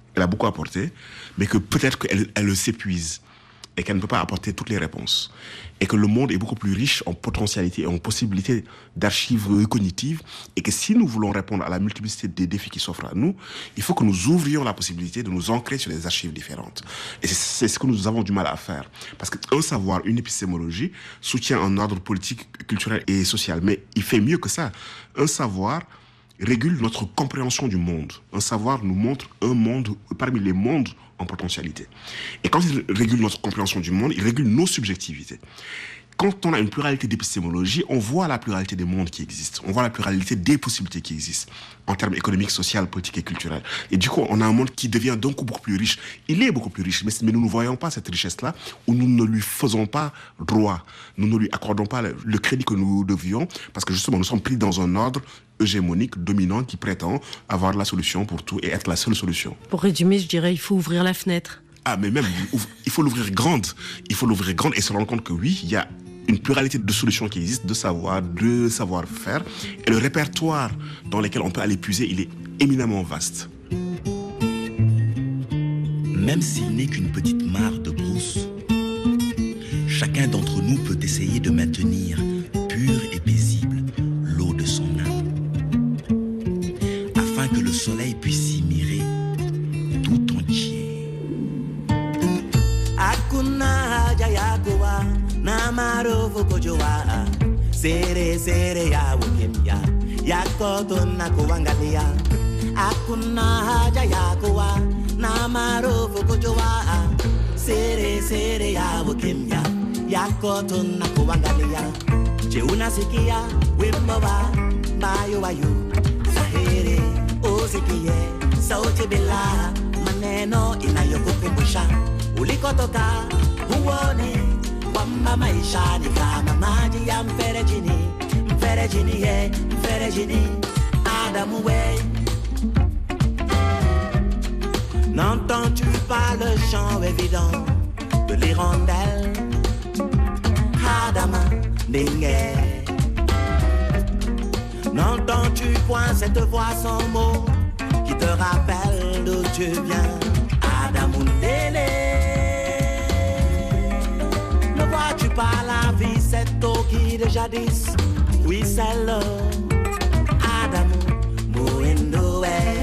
elle a beaucoup apporté, mais que peut-être qu'elle s'épuise et qu'elle ne peut pas apporter toutes les réponses. Et que le monde est beaucoup plus riche en potentialités et en possibilités d'archives cognitives, et que si nous voulons répondre à la multiplicité des défis qui s'offrent à nous, il faut que nous ouvrions la possibilité de nous ancrer sur des archives différentes. Et c'est ce que nous avons du mal à faire. Parce qu'un savoir, une épistémologie, soutient un ordre politique, culturel et social. Mais il fait mieux que ça. Un savoir régule notre compréhension du monde. Un savoir nous montre un monde parmi les mondes en potentialité. Et quand il régule notre compréhension du monde, il régule nos subjectivités. Quand on a une pluralité d'épistémologie, on voit la pluralité des mondes qui existent. On voit la pluralité des possibilités qui existent en termes économiques, sociaux, politiques et culturels. Et du coup, on a un monde qui devient donc beaucoup plus riche. Il est beaucoup plus riche, mais nous ne voyons pas cette richesse-là, ou nous ne lui faisons pas droit. Nous ne lui accordons pas le crédit que nous devions, parce que justement, nous sommes pris dans un ordre hégémonique, dominant, qui prétend avoir la solution pour tout et être la seule solution. Pour résumer, je dirais, il faut ouvrir la fenêtre. Ah, mais même, il faut l'ouvrir grande. Il faut l'ouvrir grande et se rendre compte que oui, il y a une pluralité de solutions qui existent, de savoir-faire. Et le répertoire dans lequel on peut aller puiser, il est éminemment vaste. Même s'il n'est qu'une petite mare de brousse, chacun d'entre nous peut essayer de maintenir pure et paisible l'eau de son âme, afin que le soleil puisse y mirer tout entier. Hakuna jayakuwa namaro fukojoa sere sere ya wukemya yakoto nakuangalia. Hakuna jayakuwa namaro fukojoa sere sere ya wukemya yakoto nakuangalia. Je unasikia wimbo wa bayo wayo sahere usikie sauti bila maneno inayokukumbusha ulikotoka, uone kwamba maisha ni kama maji ya mferejini, mferejini ye, mferejini Adamu we. N'entends-tu pas le chant évident de l'hirondelle Adama Dingue? N'entends-tu point cette voix sans mots qui te rappelle d'où tu viens? Adamundele. Ne vois-tu pas la vie, cette eau qui de jadis, oui celle Adamu Mouindoé.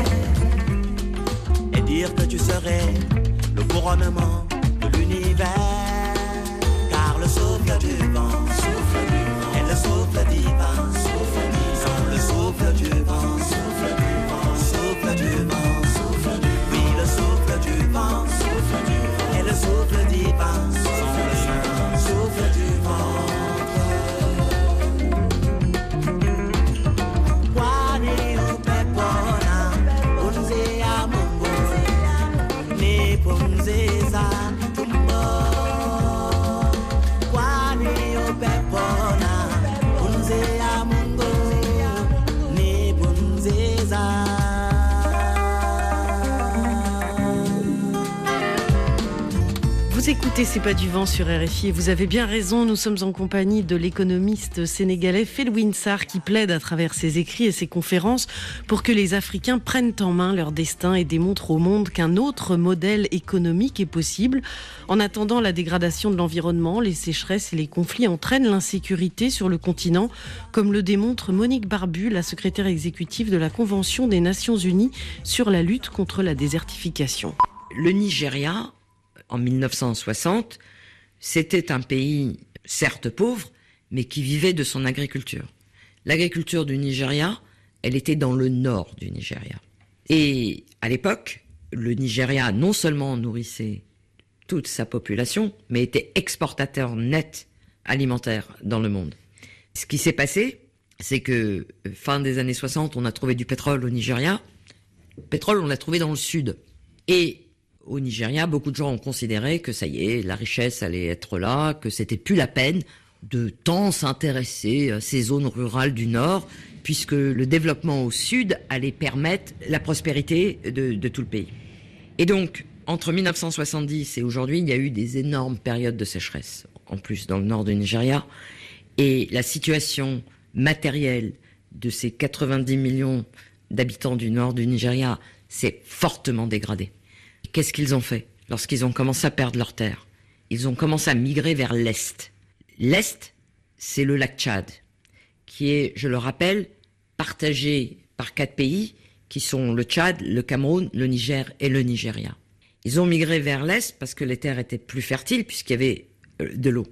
Et dire que tu serais le couronnement de l'univers, car le souffle du vent, et le souffle divin, le souffle du vent, souffle du vent, oui le souffle du vent, et le souffle divin, souffle du vent. Wani upepona, unze ya Mungu, ni pumzeza tumbo. Wani upepona, unze ya Mungu, ni pumzeza. Vous écoutez C'est pas du vent sur RFI et vous avez bien raison, nous sommes en compagnie de l'économiste sénégalais Felwine Sarr qui plaide à travers ses écrits et ses conférences pour que les Africains prennent en main leur destin et démontrent au monde qu'un autre modèle économique est possible. En attendant, la dégradation de l'environnement, les sécheresses et les conflits entraînent l'insécurité sur le continent, comme le démontre Monique Barbu, la secrétaire exécutive de la Convention des Nations Unies sur la lutte contre la désertification. Le Nigeria, en 1960, c'était un pays certes pauvre, mais qui vivait de son agriculture. L'agriculture du Nigeria, elle était dans le nord du Nigeria. Et à l'époque, le Nigeria non seulement nourrissait toute sa population, mais était exportateur net alimentaire dans le monde. Ce qui s'est passé, c'est que fin des années 60, on a trouvé du pétrole au Nigeria. Le pétrole, on l'a trouvé dans le sud. Et au Nigeria, beaucoup de gens ont considéré que ça y est, la richesse allait être là, que c'était plus la peine de tant s'intéresser à ces zones rurales du nord, puisque le développement au sud allait permettre la prospérité de tout le pays. Et donc, entre 1970 et aujourd'hui, il y a eu des énormes périodes de sécheresse, en plus dans le nord du Nigeria, et la situation matérielle de ces 90 millions d'habitants du nord du Nigeria s'est fortement dégradée. qu'est-ce qu'ils ont fait lorsqu'ils ont commencé à perdre leurs terres? Ils ont commencé à migrer vers l'Est. L'Est, c'est le lac Tchad, qui est, je le rappelle, partagé par 4 pays, qui sont le Tchad, le Cameroun, le Niger et le Nigeria. Ils ont migré vers l'Est parce que les terres étaient plus fertiles, puisqu'il y avait de l'eau.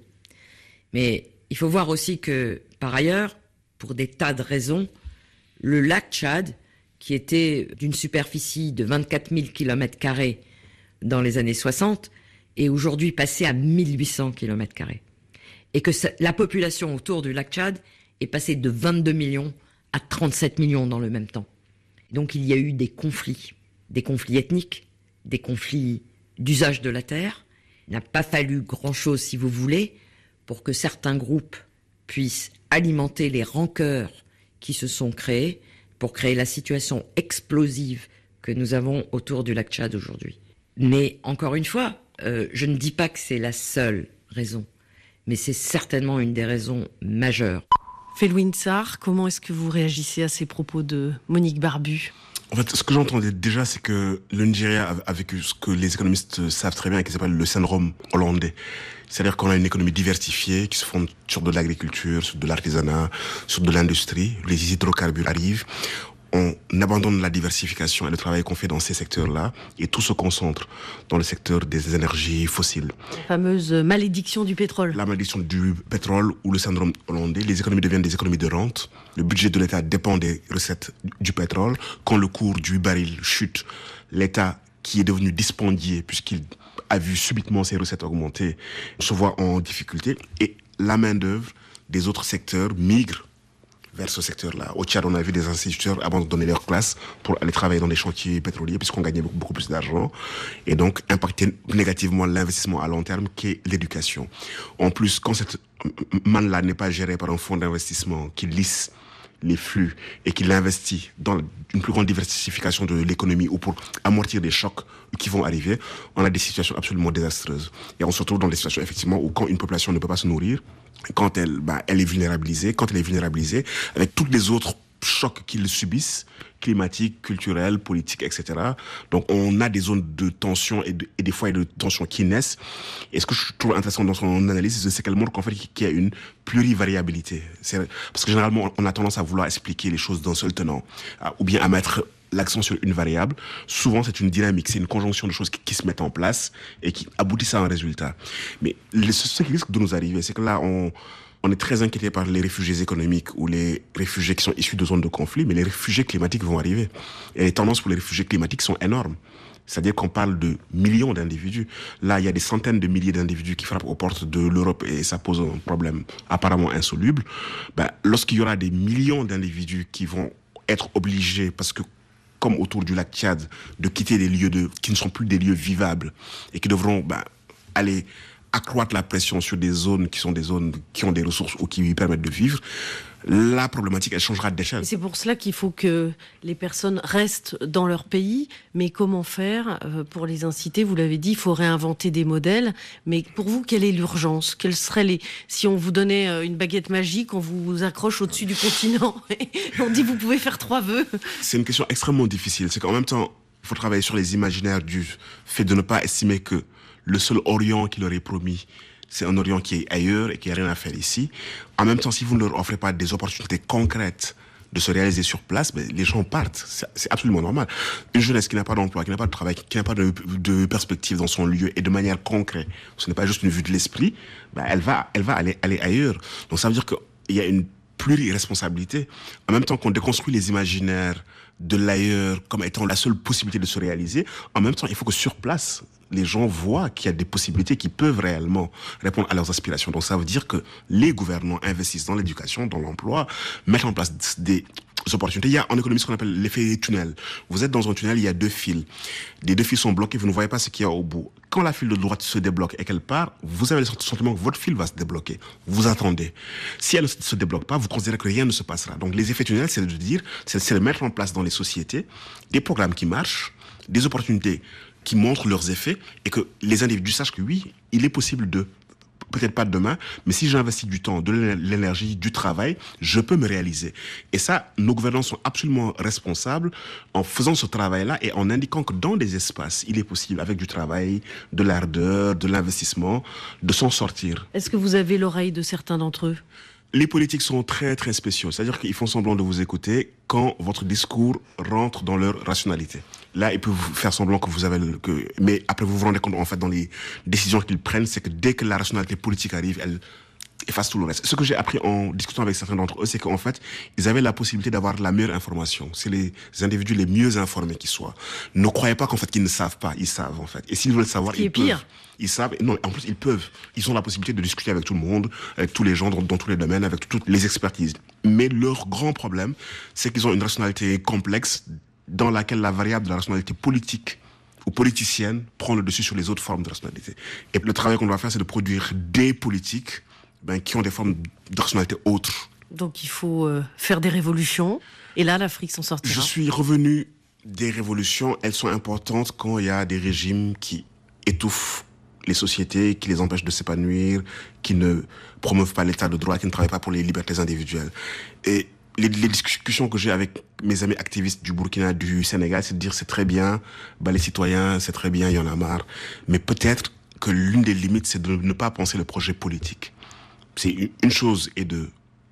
Mais il faut voir aussi que, par ailleurs, pour des tas de raisons, le lac Tchad, qui était d'une superficie de 24 000 km² dans les années 60, est aujourd'hui passé à 1800 km². Et que la population autour du lac Tchad est passée de 22 millions à 37 millions dans le même temps. Donc il y a eu des conflits ethniques, des conflits d'usage de la terre. Il n'a pas fallu grand-chose, si vous voulez, pour que certains groupes puissent alimenter les rancœurs qui se sont créées pour créer la situation explosive que nous avons autour du lac Tchad aujourd'hui. Mais encore une fois, je ne dis pas que c'est la seule raison, mais c'est certainement une des raisons majeures. Felwine Sarr, comment est-ce que vous réagissez à ces propos de Monique Barbu? En fait, ce que j'entendais déjà, c'est que le Nigeria a vécu ce que les économistes savent très bien et qui s'appelle le syndrome hollandais. C'est-à-dire qu'on a une économie diversifiée qui se fonde sur de l'agriculture, sur de l'artisanat, sur de l'industrie. Les hydrocarbures arrivent. On abandonne la diversification et le travail qu'on fait dans ces secteurs-là et tout se concentre dans le secteur des énergies fossiles. La fameuse malédiction du pétrole. La malédiction du pétrole ou le syndrome hollandais. Les économies deviennent des économies de rente. Le budget de l'État dépend des recettes du pétrole. Quand le cours du baril chute, l'État, qui est devenu dispendieux puisqu'il a vu subitement ses recettes augmenter, se voit en difficulté et la main-d'œuvre des autres secteurs migre vers ce secteur-là. Au Tchad, on a vu des instituteurs abandonner leur classe pour aller travailler dans des chantiers pétroliers puisqu'on gagnait beaucoup plus d'argent et donc impacter négativement l'investissement à long terme qui est l'éducation. En plus, quand cette manne-là n'est pas gérée par un fonds d'investissement qui lisse les flux et qui l'investit dans une plus grande diversification de l'économie ou pour amortir des chocs qui vont arriver, on a des situations absolument désastreuses. Et on se retrouve dans des situations effectivement où quand une population ne peut pas se nourrir, quand elle est vulnérabilisée, avec tous les autres chocs qu'ils subissent, climatiques, culturels, politiques, etc. Donc on a des zones de tension et des foyers de tension qui naissent. Et ce que je trouve intéressant dans son analyse, c'est qu'elle montre qu'en fait qu'il y a une plurivariabilité. Parce que généralement on a tendance à vouloir expliquer les choses d'un seul tenant, ou bien à mettre l'accent sur une variable. Souvent c'est une dynamique, c'est une conjonction de choses qui se mettent en place et qui aboutissent à un résultat. Mais ce qui risque de nous arriver, c'est que là on est très inquiété par les réfugiés économiques ou les réfugiés qui sont issus de zones de conflit, mais les réfugiés climatiques vont arriver. Et les tendances pour les réfugiés climatiques sont énormes. C'est-à-dire qu'on parle de millions d'individus. Là, il y a des centaines de milliers d'individus qui frappent aux portes de l'Europe et ça pose un problème apparemment insoluble. Lorsqu'il y aura des millions d'individus qui vont être obligés, parce que comme autour du lac Tchad, de quitter des lieux qui ne sont plus des lieux vivables et qui devront aller accroître la pression sur des zones qui sont des zones qui ont des ressources ou qui lui permettent de vivre, la problématique, elle changera d'échelle. C'est pour cela qu'il faut que les personnes restent dans leur pays. Mais comment faire pour les inciter? Vous l'avez dit, il faut réinventer des modèles. Mais pour vous, quelle est l'urgence? Quelles seraient si on vous donnait une baguette magique, on vous accroche au-dessus du continent et on dit vous pouvez faire 3 vœux? C'est une question extrêmement difficile. C'est qu'en même temps, il faut travailler sur les imaginaires du fait de ne pas estimer que le seul Orient qu'il leur est promis, c'est un Orient qui est ailleurs et qui n'a rien à faire ici. En même temps, si vous ne leur offrez pas des opportunités concrètes de se réaliser sur place, les gens partent. C'est absolument normal. Une jeunesse qui n'a pas d'emploi, qui n'a pas de travail, qui n'a pas de perspective dans son lieu et de manière concrète, ce n'est pas juste une vue de l'esprit, elle va aller ailleurs. Donc ça veut dire qu'il y a une pluri-responsabilité. En même temps qu'on déconstruit les imaginaires de l'ailleurs comme étant la seule possibilité de se réaliser, en même temps, il faut que sur place, les gens voient qu'il y a des possibilités qui peuvent réellement répondre à leurs aspirations. Donc ça veut dire que les gouvernants investissent dans l'éducation, dans l'emploi, mettent en place des opportunités. Il y a en économie ce qu'on appelle l'effet tunnel. Vous êtes dans un tunnel, il y a 2 fils. Les 2 fils sont bloqués, vous ne voyez pas ce qu'il y a au bout. Quand la file de droite se débloque et qu'elle part, vous avez le sentiment que votre fil va se débloquer. Vous attendez. Si elle ne se débloque pas, vous considérez que rien ne se passera. Donc les effets tunnels, c'est de mettre en place dans les sociétés des programmes qui marchent, des opportunités qui montrent leurs effets et que les individus sachent que oui, il est possible de peut-être pas demain, mais si j'investis du temps, de l'énergie, du travail, je peux me réaliser. Et ça, nos gouvernants sont absolument responsables en faisant ce travail-là et en indiquant que dans des espaces, il est possible, avec du travail, de l'ardeur, de l'investissement, de s'en sortir. Est-ce que vous avez l'oreille de certains d'entre eux ? Les politiques sont très très spéciaux, c'est-à-dire qu'ils font semblant de vous écouter quand votre discours rentre dans leur rationalité. Là, ils peuvent vous faire semblant que vous avez mais après vous vous rendez compte en fait dans les décisions qu'ils prennent, c'est que dès que la rationalité politique arrive, elle efface tout le reste. Ce que j'ai appris en discutant avec certains d'entre eux, c'est qu'en fait, ils avaient la possibilité d'avoir la meilleure information. C'est les individus les mieux informés qui soient. Ne croyez pas qu'en fait qu'ils ne savent pas, ils savent en fait. Et s'ils veulent savoir, ils peuvent. Pire. Ils savent, non, en plus ils peuvent. Ils ont la possibilité de discuter avec tout le monde, avec tous les gens dans tous les domaines, avec toutes les expertises. Mais leur grand problème, c'est qu'ils ont une rationalité complexe dans laquelle la variable de la rationalité politique ou politicienne prend le dessus sur les autres formes de rationalité. Et le travail qu'on doit faire, c'est de produire des politiques qui ont des formes de rationalité autres. Donc il faut faire des révolutions, et là l'Afrique s'en sortira. Je suis revenu des révolutions, elles sont importantes quand il y a des régimes qui étouffent les sociétés, qui les empêchent de s'épanouir, qui ne promeuvent pas l'état de droit, qui ne travaillent pas pour les libertés individuelles. Et les discussions que j'ai avec mes amis activistes du Burkina, du Sénégal, c'est de dire c'est très bien, les citoyens, c'est très bien, il y en a marre. Mais peut-être que l'une des limites, c'est de ne pas penser le projet politique. C'est une chose est de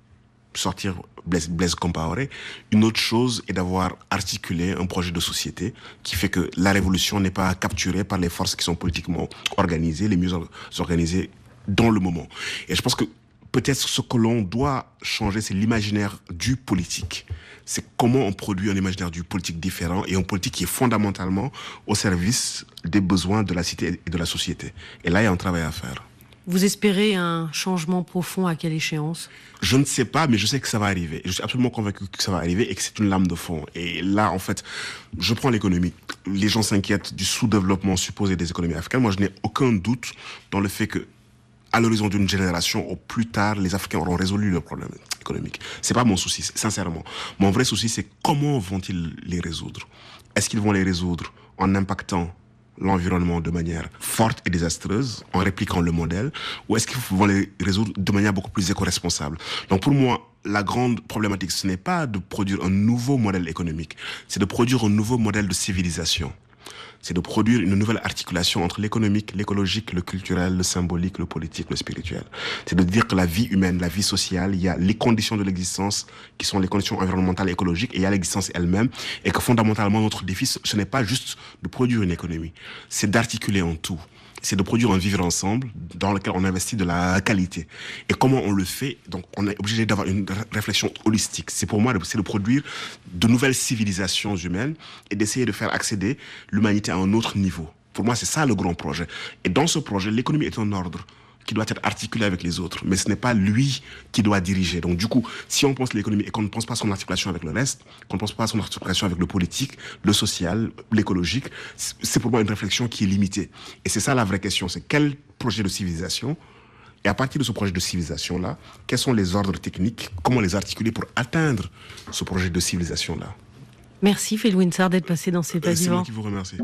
sortir Blaise Compaoré, une autre chose est d'avoir articulé un projet de société qui fait que la révolution n'est pas capturée par les forces qui sont politiquement organisées, les mieux organisées dans le moment. Et je pense que peut-être ce que l'on doit changer, c'est l'imaginaire du politique. C'est comment on produit un imaginaire du politique différent et un politique qui est fondamentalement au service des besoins de la cité et de la société. Et là, il y a un travail à faire. Vous espérez un changement profond à quelle échéance ? Je ne sais pas, mais je sais que ça va arriver. Je suis absolument convaincu que ça va arriver et que c'est une lame de fond. Et là, en fait, je prends l'économie. Les gens s'inquiètent du sous-développement supposé des économies africaines. Moi, je n'ai aucun doute dans le fait que, à l'horizon d'une génération, au plus tard, les Africains auront résolu leurs problèmes économiques. C'est pas mon souci, sincèrement. Mon vrai souci, c'est comment vont-ils les résoudre ? Est-ce qu'ils vont les résoudre en impactant l'environnement de manière forte et désastreuse, en répliquant le modèle, ou est-ce qu'ils vont les résoudre de manière beaucoup plus éco-responsable ? Donc pour moi, la grande problématique, ce n'est pas de produire un nouveau modèle économique, c'est de produire un nouveau modèle de civilisation. C'est de produire une nouvelle articulation entre l'économique, l'écologique, le culturel, le symbolique, le politique, le spirituel. C'est de dire que la vie humaine, la vie sociale, il y a les conditions de l'existence qui sont les conditions environnementales et écologiques, et il y a l'existence elle-même, et que fondamentalement notre défi, ce n'est pas juste de produire une économie, c'est d'articuler en tout. C'est de produire un vivre ensemble dans lequel on investit de la qualité. Et comment on le fait ? Donc, on est obligé d'avoir une réflexion holistique. C'est pour moi, c'est de produire de nouvelles civilisations humaines et d'essayer de faire accéder l'humanité à un autre niveau. Pour moi, c'est ça le grand projet. Et dans ce projet, l'économie est un ordre qui doit être articulé avec les autres. Mais ce n'est pas lui qui doit diriger. Donc du coup, si on pense l'économie et qu'on ne pense pas son articulation avec le reste, qu'on ne pense pas son articulation avec le politique, le social, l'écologique, c'est pour moi une réflexion qui est limitée. Et c'est ça la vraie question, c'est quel projet de civilisation ? Et à partir de ce projet de civilisation-là, quels sont les ordres techniques ? Comment les articuler pour atteindre ce projet de civilisation-là ? Merci Felwine Sarr d'être passé dans ces pas C'est vivants. moi qui vous remercie.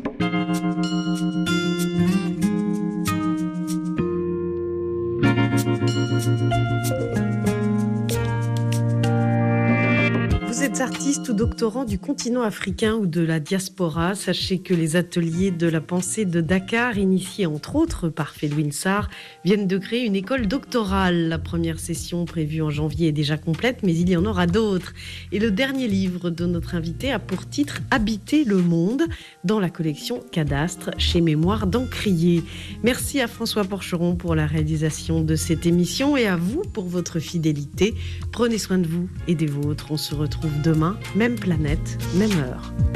Vous êtes artiste ou doctorant du continent africain ou de la diaspora. Sachez que les ateliers de la pensée de Dakar, initiés entre autres par Felwine Sarr, viennent de créer une école doctorale. La première session prévue en janvier est déjà complète, mais il y en aura d'autres. Et le dernier livre de notre invité a pour titre « Habiter le monde » dans la collection Cadastre chez Mémoire d'Encrier. Merci à François Porcheron pour la réalisation de cette émission et à vous pour votre fidélité. Prenez soin de vous et des vôtres. On se retrouve demain, même planète, même heure.